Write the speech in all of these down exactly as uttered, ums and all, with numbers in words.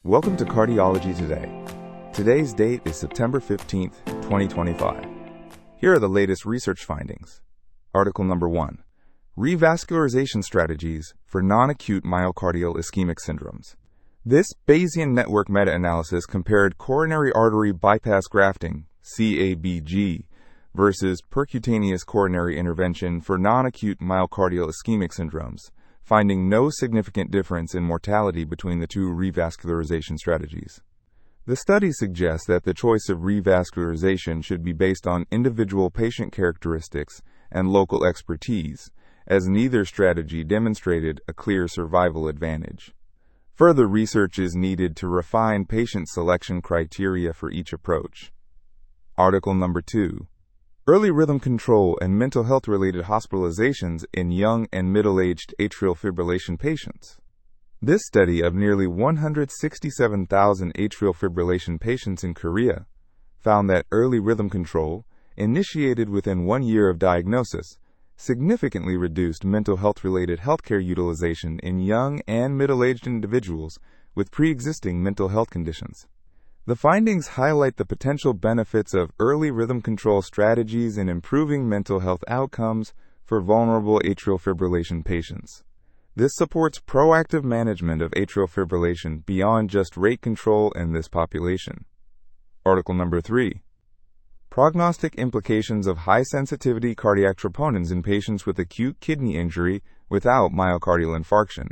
Welcome to Cardiology Today. Today's date is September fifteenth, twenty twenty-five. Here are the latest research findings. Article number one. Revascularization strategies for non-acute myocardial ischemic syndromes. This Bayesian network meta-analysis compared coronary artery bypass grafting, C A B G, versus percutaneous coronary intervention for non-acute myocardial ischemic syndromes, finding no significant difference in mortality between the two revascularization strategies. The study suggests that the choice of revascularization should be based on individual patient characteristics and local expertise, as neither strategy demonstrated a clear survival advantage. Further research is needed to refine patient selection criteria for each approach. Article number two. Early rhythm control and mental health-related hospitalizations in young and middle-aged atrial fibrillation patients. This study of nearly one hundred sixty-seven thousand atrial fibrillation patients in Korea found that early rhythm control, initiated within one year of diagnosis, significantly reduced mental health-related healthcare utilization in young and middle-aged individuals with pre-existing mental health conditions. The findings highlight the potential benefits of early rhythm control strategies in improving mental health outcomes for vulnerable atrial fibrillation patients. This supports proactive management of atrial fibrillation beyond just rate control in this population. Article number three. Prognostic implications of high-sensitivity cardiac troponins in patients with acute kidney injury without myocardial infarction.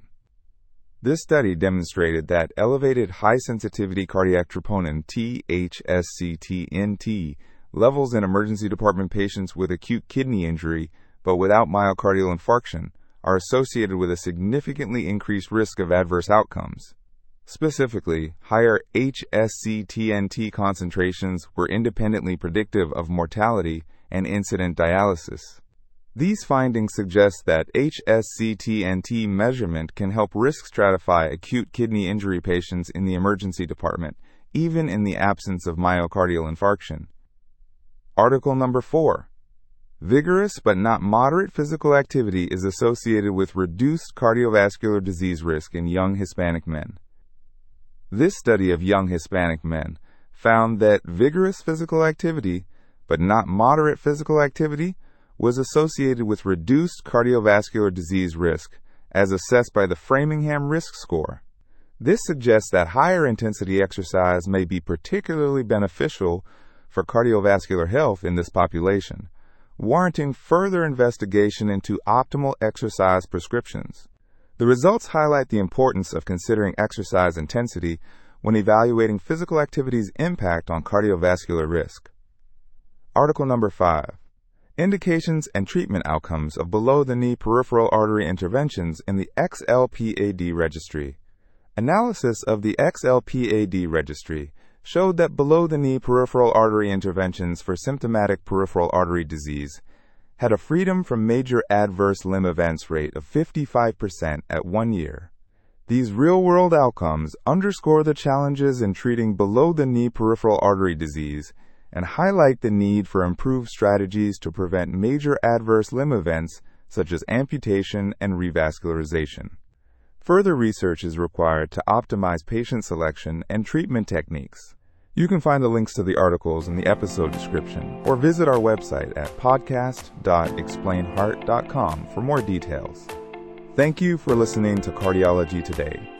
This study demonstrated that elevated high-sensitivity cardiac troponin T H S C T N T levels in emergency department patients with acute kidney injury but without myocardial infarction are associated with a significantly increased risk of adverse outcomes. Specifically, higher H S C T N T concentrations were independently predictive of mortality and incident dialysis. These findings suggest that H S C T N T measurement can help risk stratify acute kidney injury patients in the emergency department, even in the absence of myocardial infarction. Article number four. Vigorous but not moderate physical activity is associated with reduced cardiovascular disease risk in young Hispanic men. This study of young Hispanic men found that vigorous physical activity, but not moderate physical activity, was associated with reduced cardiovascular disease risk, as assessed by the Framingham Risk Score. This suggests that higher intensity exercise may be particularly beneficial for cardiovascular health in this population, warranting further investigation into optimal exercise prescriptions. The results highlight the importance of considering exercise intensity when evaluating physical activity's impact on cardiovascular risk. Article number five. Indications and treatment outcomes of below-the-knee peripheral artery interventions in the X L P A D registry. Analysis of the X L P A D registry showed that below-the-knee peripheral artery interventions for symptomatic peripheral artery disease had a freedom from major adverse limb events rate of fifty-five percent at one year. These real-world outcomes underscore the challenges in treating below-the-knee peripheral artery disease and highlight the need for improved strategies to prevent major adverse limb events such as amputation and revascularization. Further research is required to optimize patient selection and treatment techniques. You can find the links to the articles in the episode description or visit our website at podcast dot explain heart dot com for more details. Thank you for listening to Cardiology Today.